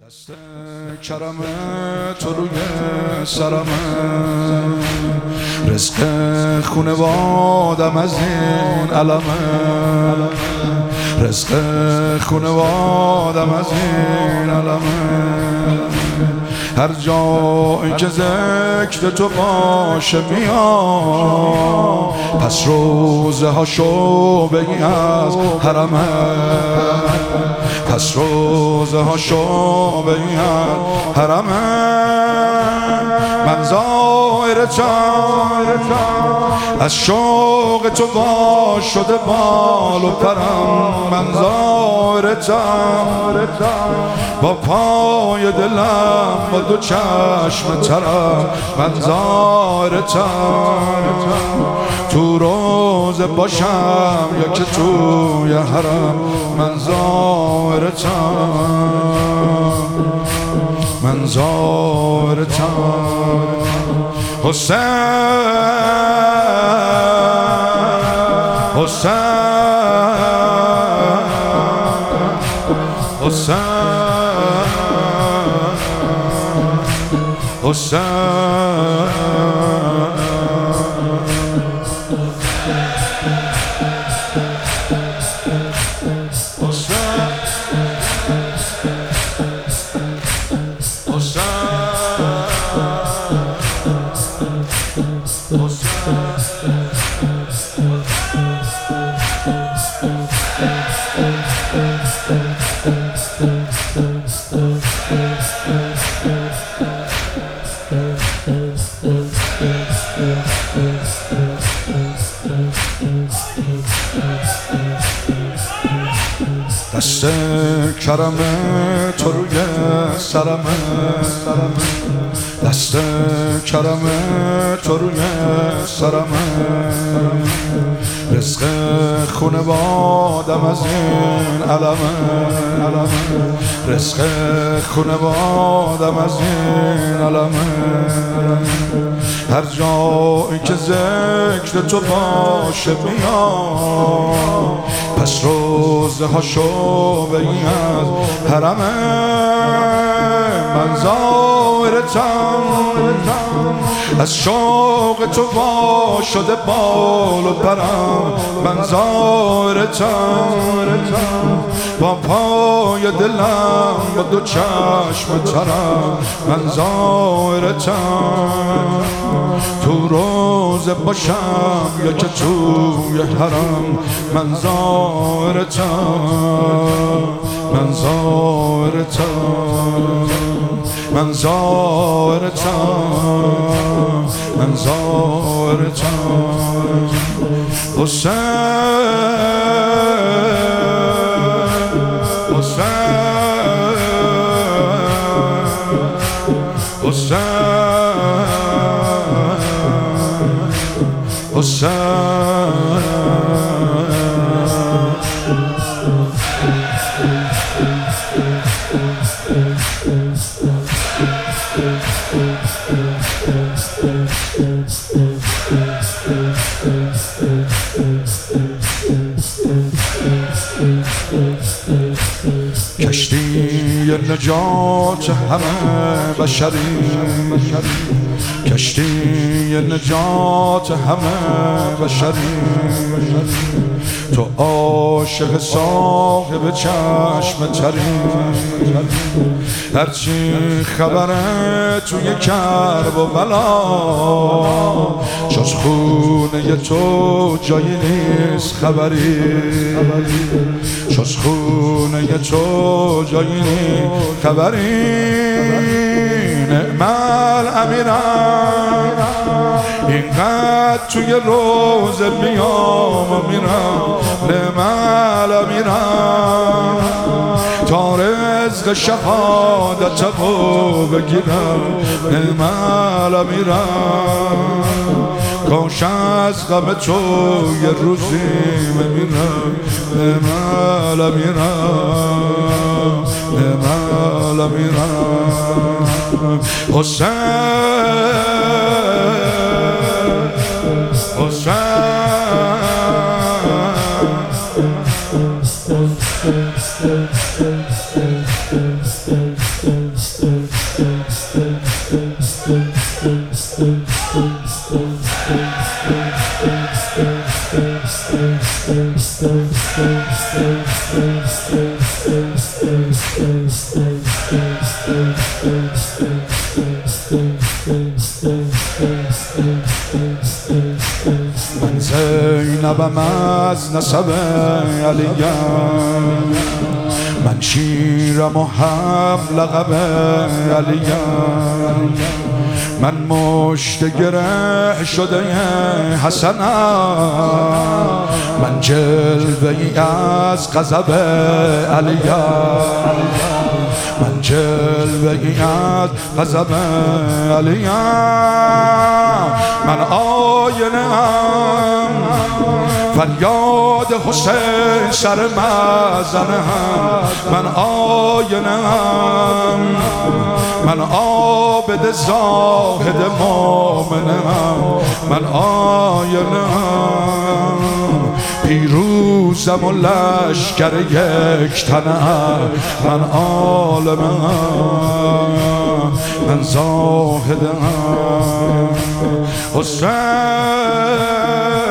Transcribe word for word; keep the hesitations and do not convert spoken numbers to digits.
دست کرم تو روی سرمه، رزق خونوادم از این علمه، رزق خونوادم از این علمه. هر جایی که ذکر تو باشه میام، پس روزه هاشو بگی از حرمه، پس روزه هاشو بگی از حرمه. من زائرتم از شوق تو وا شده بال و پرم، من زائرتم با پای دلم با دو چشم ترم، من زائرتم تو روزه باشم یا که توی حرم، من زائرتم من زائرتم. حسین حسین حسین حسین دست کرم تو روی سرمه، دست کرم تو روی سرمه، رزق خونوادم از این علمه، رزق خونوادم از این علمه. هر جایی که ذکر تو باشه میام، پس روزه هاشو بگی از حرمه. من زائرتم از شوق تو وا شده بال و پرم، من زائرتم با پای دلم با دو چشم ترم، من زائرتم تو روزه باشم یا که توی حرم، من زائرتم من زائرتم من زائرتم من زائرتم. حسین حسین حسین حسین کشتی نجات همه بشری، کشتی نجات همه بشری. تو عاشق صاحب چشم تری، هرچی خبره توی کرب و بلا، جز خونه تو جایی نیست خبری، جز خونه تو جایی نیست خبری. نعم الامیرم اینقدر توی روز بیام و میرم، نعم الامیرم تا رزق شهادت رو بگیرم، نعم الامیرم کاش از غم تو یه روزی بمیرم، نعم الامیرم نعم الامیرم. حسین حسین من زینبم از نسب علیم، من شیرم و هم لقب علیم، من مشت گره شده حسنم، من جلوه ای از غضب علیم، من جلوه ای از غضب علیم، من آینه ام فریاد حسین سر مزنه هم، من آینه ام من عابد زاهد مومنه هم، من آینه ام پیروزم و لشکر یک تنم، من عالمم من زاهدم حسین